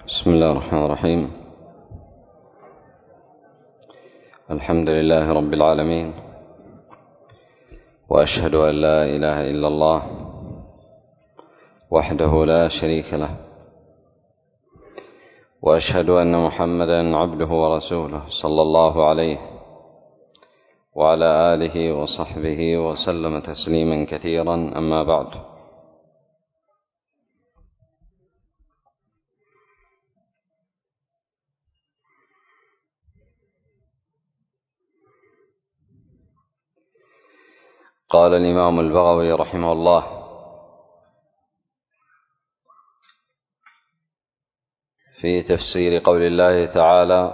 بسم الله الرحمن الرحيم. الحمد لله رب العالمين، وأشهد أن لا إله إلا الله وحده لا شريك له، وأشهد أن محمدا عبده ورسوله صلى الله عليه وعلى آله وصحبه وسلم تسليما كثيرا. أما بعد، قال الإمام البغوي رحمه الله: في تفسير قول الله تعالى: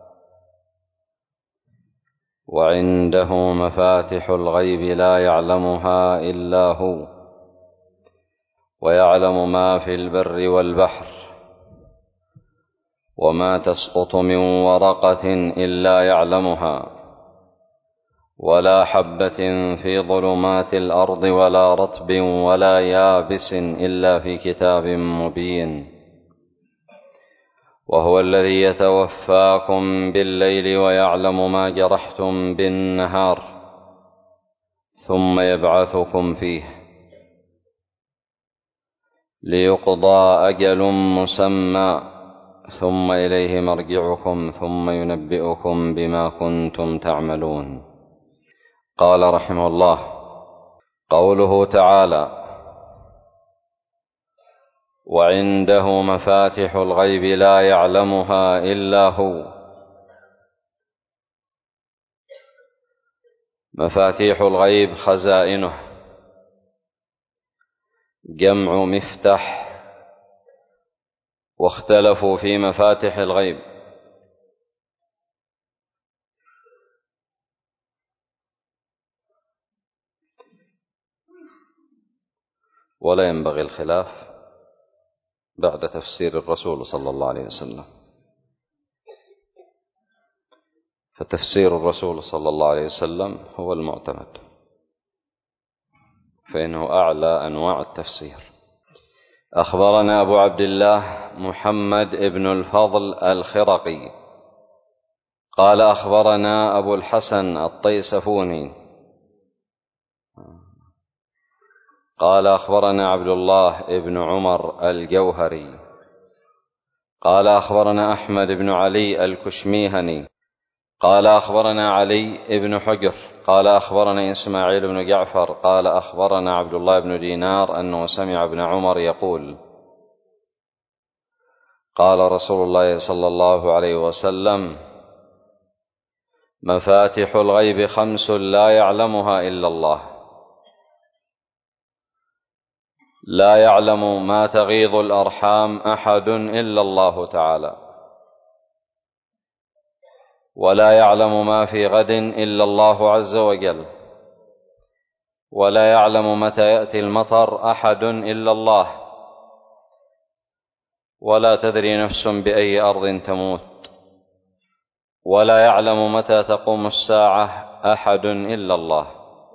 وعنده مفاتح الغيب لا يعلمها إلا هو ويعلم ما في البر والبحر وما تسقط من ورقة إلا يعلمها ولا حبة في ظلمات الأرض ولا رطب ولا يابس إلا في كتاب مبين. وهو الذي يتوفاكم بالليل ويعلم ما جرحتم بالنهار ثم يبعثكم فيه ليقضى أجل مسمى ثم إليه مرجعكم ثم ينبئكم بما كنتم تعملون. قال رحمه الله: قوله تعالى: وعنده مفاتح الغيب لا يعلمها إلا هو. مفاتيح الغيب خزائنه، جمع مفتح، واختلفوا في مفاتح الغيب، ولا ينبغي الخلاف بعد تفسير الرسول صلى الله عليه وسلم، فتفسير الرسول صلى الله عليه وسلم هو المعتمد، فإنه أعلى أنواع التفسير. أخبرنا أبو عبد الله محمد بن الفضل الخرقي قال: أخبرنا أبو الحسن الطيسفوني قال: أخبرنا عبد الله بن عمر الجوهري قال: أخبرنا أحمد بن علي الكشميهني قال: أخبرنا علي بن حجر قال: أخبرنا إسماعيل بن جعفر قال: أخبرنا عبد الله بن دينار أنه سمع ابن عمر يقول: قال رسول الله صلى الله عليه وسلم: مفاتح الغيب 5 لا يعلمها إلا الله. لا يعلم ما تغيض الأرحام أحد إلا الله تعالى، ولا يعلم ما في غد إلا الله عز وجل، ولا يعلم متى يأتي المطر أحد إلا الله، ولا تدري نفس بأي أرض تموت، ولا يعلم متى تقوم الساعة أحد إلا الله.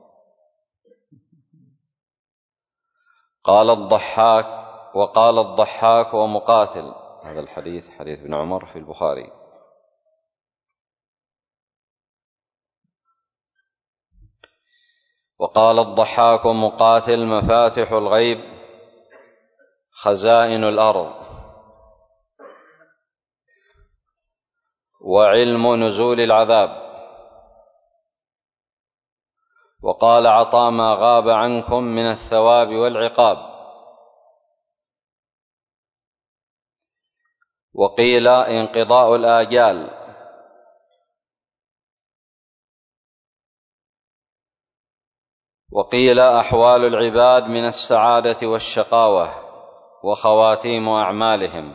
وقال الضحاك ومقاتل، هذا الحديث حديث ابن عمر في البخاري. وقال الضحاك ومقاتل: مفاتح الغيب خزائن الأرض، وعلم نزول العذاب. وقال عطاء: ما غاب عنكم من الثواب والعقاب. وقيل: انقضاء الآجال. وقيل: أحوال العباد من السعادة والشقاوة وخواتيم أعمالهم.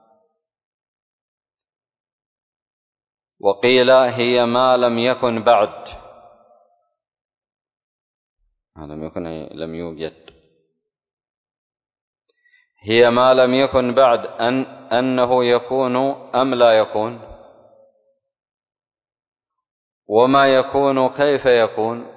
وقيل: هي ما لم يكن بعد، لم يوجد، هي ما لم يكن بعد، أنه يكون أم لا يكون، وما يكون كيف يكون،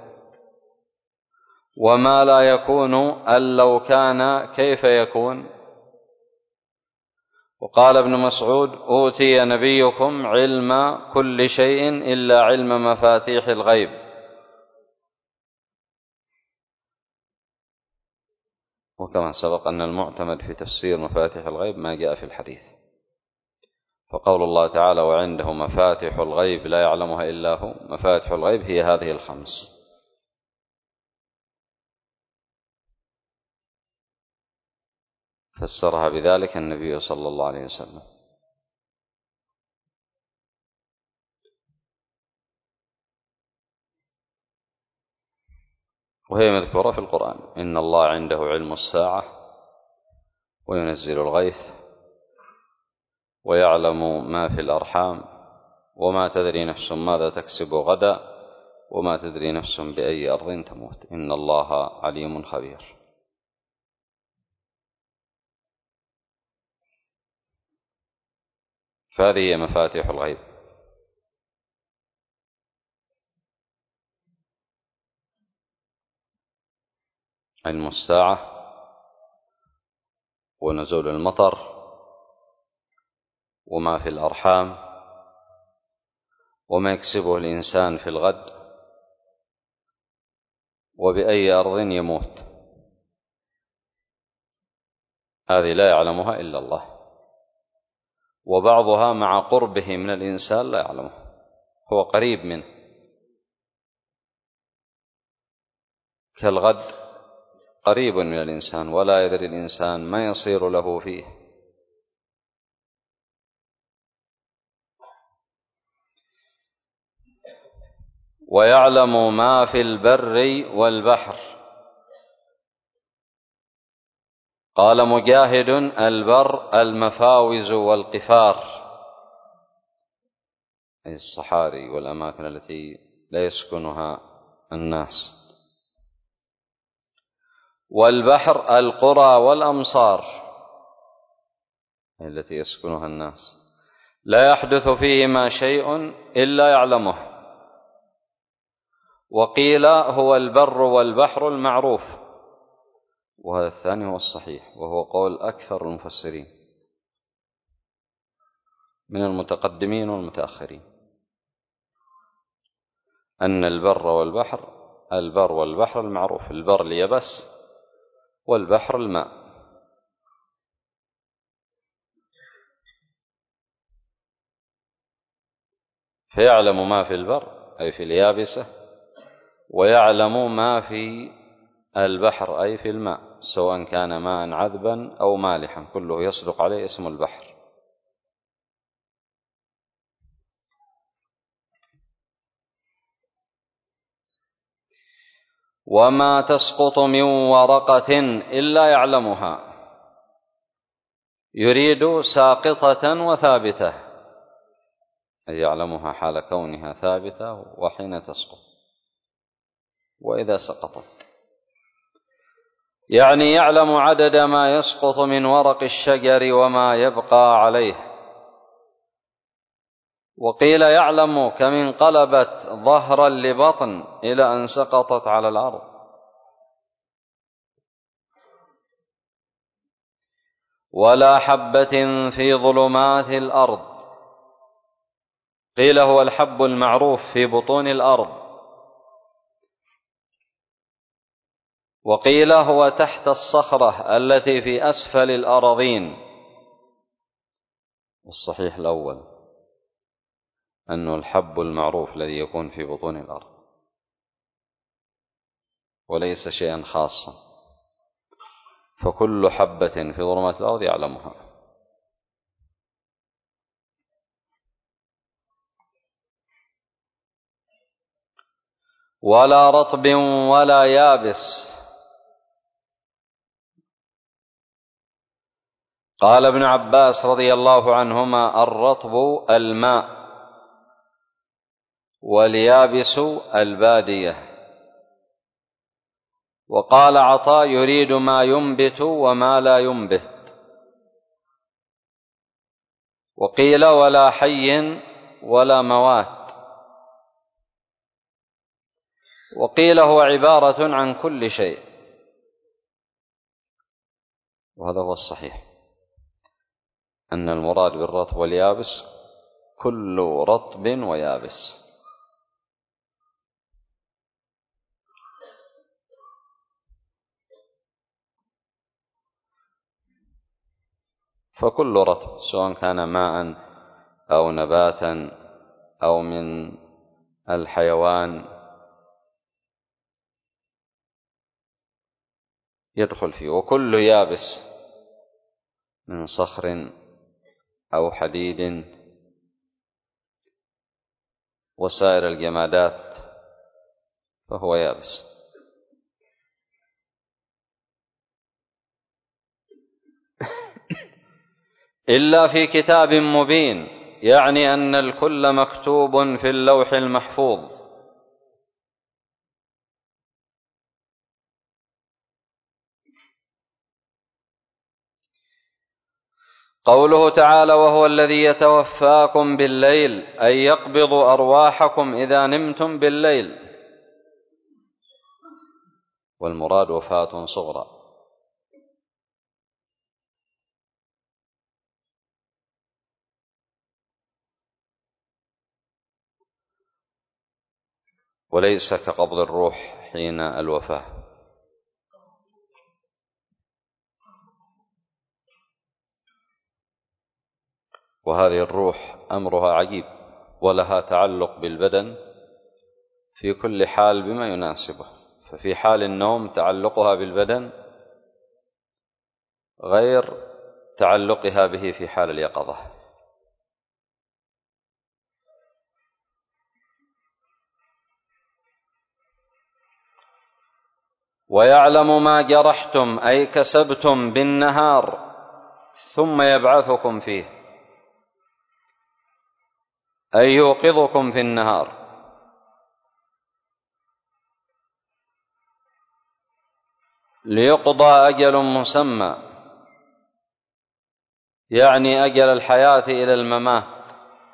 وما لا يكون أن لو كان كيف يكون، وقال ابن مسعود: أوتي نبيكم علم كل شيء إلا علم مفاتيح الغيب. وكما سبق أن المعتمد في تفسير مفاتيح الغيب ما جاء في الحديث، فقول الله تعالى: وعنده مفاتيح الغيب لا يعلمها إلا هو، مفاتيح الغيب هي هذه الخمس. فسرها بذلك النبي صلى الله عليه وسلم. وهي مذكورة في القرآن: إن الله عنده علم الساعة وينزل الغيث ويعلم ما في الأرحام وما تدري نفس ماذا تكسب غدا وما تدري نفس بأي أرض تموت إن الله عليم خبير. فهذه هي مفاتيح الغيب. علم الساعة ونزول المطر وما في الأرحام وما يكسبه الإنسان في الغد وبأي أرض يموت، هذه لا يعلمها إلا الله، وبعضها مع قربه من الإنسان لا يعلمه، هو قريب منه، كالغد قريب من الإنسان ولا يدري الإنسان ما يصير له فيه. ويعلم ما في البر والبحر. قال مجاهد: البر المفاوز والقفار، أي الصحاري والأماكن التي لا يسكنها الناس. والبحر القرى والأمصار التي يسكنها الناس، لا يحدث فيهما شيء إلا يعلمه. وقيل هو البر والبحر المعروف، وهذا الثاني هو الصحيح، وهو قول أكثر المفسرين من المتقدمين والمتأخرين، أن البر والبحر المعروف، البر اليبس والبحر الماء. فيعلم ما في البر أي في اليابسة، ويعلم ما في البحر أي في الماء، سواء كان ماء عذبا أو مالحا، كله يصدق عليه اسم البحر. وما تسقط من ورقة إلا يعلمها، يريد ساقطة وثابتة، أي يعلمها حال كونها ثابتة وحين تسقط وإذا سقطت، يعني يعلم عدد ما يسقط من ورق الشجر وما يبقى عليه. وقيل يعلم كم انقلبت ظهرا لبطن إلى أن سقطت على الأرض. ولا حبة في ظلمات الأرض. قيل هو الحب المعروف في بطون الأرض، وقيل هو تحت الصخرة التي في أسفل الأراضين. والصحيح الأول أنه الحب المعروف الذي يكون في بطون الأرض وليس شيئا خاصا، فكل حبة في ظلمات الأرض يعلمها. ولا رطب ولا يابس. قال ابن عباس رضي الله عنهما: الرطب الماء واليابس البادية. وقال عطاء: يريد ما ينبت وما لا ينبت. وقيل: ولا حي ولا موات. وقيل هو عبارة عن كل شيء، وهذا هو الصحيح، أن المراد بالرطب واليابس كل رطب ويابس. فكل رطب سواء كان ماء أو نباتا أو من الحيوان يدخل فيه، وكل يابس من صخر أو حديد وسائر الجمادات فهو يابس. إلا في كتاب مبين، يعني أن الكل مكتوب في اللوح المحفوظ. قوله تعالى: وهو الذي يتوفاكم بالليل، أي يقبض أرواحكم إذا نمتم بالليل، والمراد وفاة صغرى. وليس كقبض الروح حين الوفاة. وهذه الروح أمرها عجيب، ولها تعلق بالبدن في كل حال بما يناسبه. ففي حال النوم تعلقها بالبدن غير تعلقها به في حال اليقظة. ويعلم ما جرحتم أي كسبتم بالنهار ثم يبعثكم فيه، أي يوقظكم في النهار. ليقضى أجل مسمى، يعني أجل الحياة إلى الممات،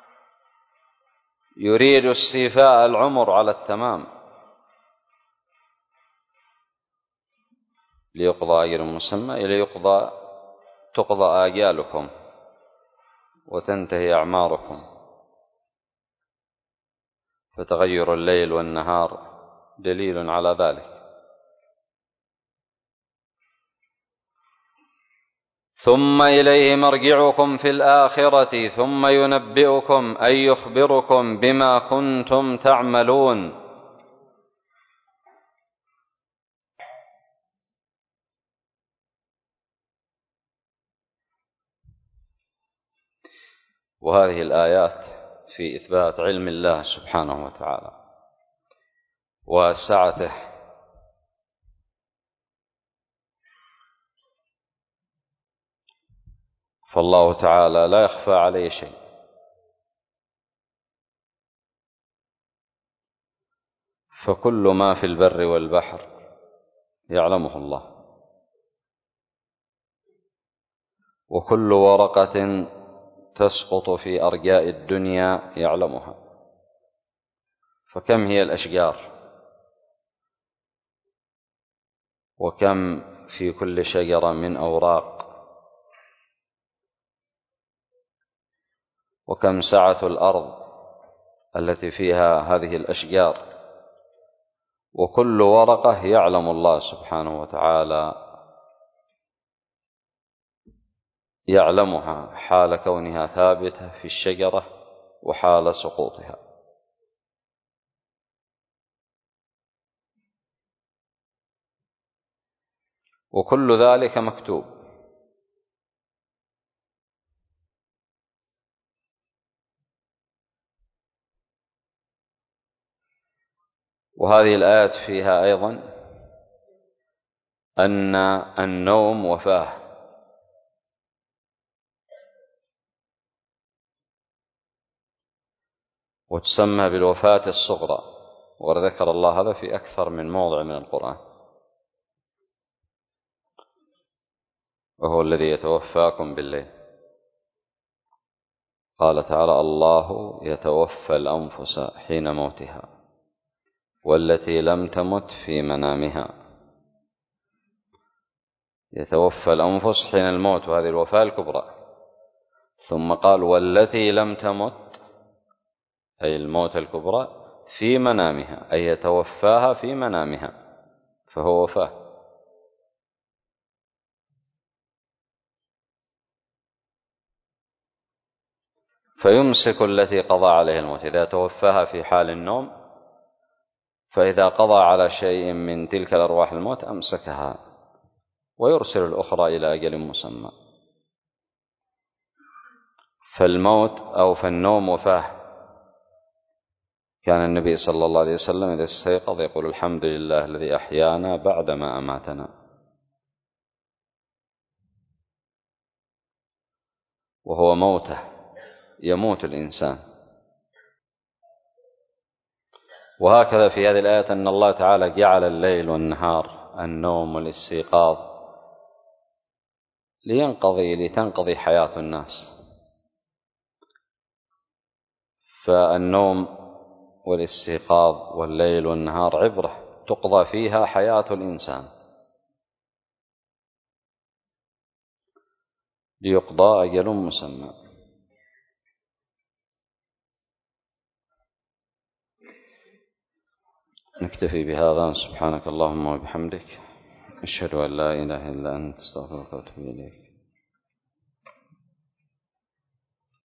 يريد استيفاء العمر على التمام. ليقضى أجل مسمى إلى تقضى آجالكم وتنتهي أعماركم. فتغير الليل والنهار دليل على ذلك. ثم إليه مرجعكم في الآخرة ثم ينبئكم أي يخبركم بما كنتم تعملون. وهذه الآيات في إثبات علم الله سبحانه وتعالى وسعته، فالله تعالى لا يخفى عليه شيء، فكل ما في البر والبحر يعلمه الله، وكل ورقة تسقط في أرجاء الدنيا يعلمها. فكم هي الأشجار، وكم في كل شجرة من أوراق، وكم سعة الأرض التي فيها هذه الأشجار، وكل ورقة يعلم الله سبحانه وتعالى يعلمها حال كونها ثابتة في الشجرة وحال سقوطها. وكل ذلك مكتوب. وهذه الآيات فيها أيضا أن النوم وفاة، وتسمى بالوفاة الصغرى، وذكر الله هذا في أكثر من موضع من القرآن. وهو الذي يتوفاكم بالليل. قال تعالى: الله يتوفى الأنفس حين موتها والتي لم تمت في منامها. يتوفى الأنفس حين الموت، وهذه الوفاة الكبرى. ثم قال والتي لم تمت، أي الموت الكبرى، في منامها، أي يتوفاها في منامها، فهو وفاة. فيمسك التي قضى عليها الموت إذا توفاها في حال النوم، فإذا قضى على شيء من تلك الأرواح الموت أمسكها، ويرسل الأخرى إلى أجل مسمى. فالموت أو فالنوم وفاة. كان النبي صلى الله عليه وسلم إذا استيقظ يقول الحمد لله الذي أحيانا بعدما أماتنا. وهو موته، يموت الإنسان. وهكذا في هذه الآية أن الله تعالى جعل الليل والنهار، النوم والاستيقاظ، لتنقضي حياة الناس. فالنوم والاستيقاظ والليل والنهار عبرة تقضى فيها حياة الإنسان، ليقضى أجل مسمى. نكتفي بهذا. سبحانك اللهم وبحمدك، أشهد أن لا إله إلا أنت، أستغفرك وأتوب إليك.